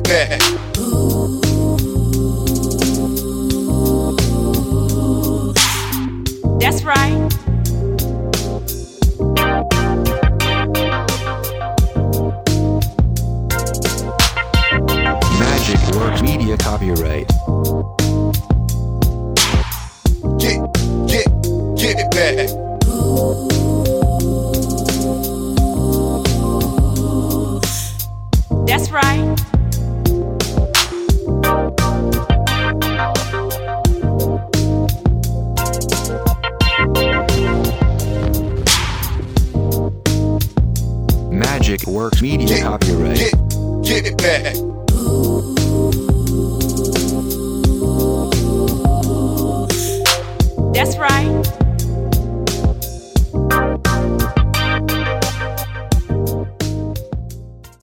back. That's right. Magic Works Media copyright. Get it back. That's right. Magic Works Media copyright. Get it back. That's right.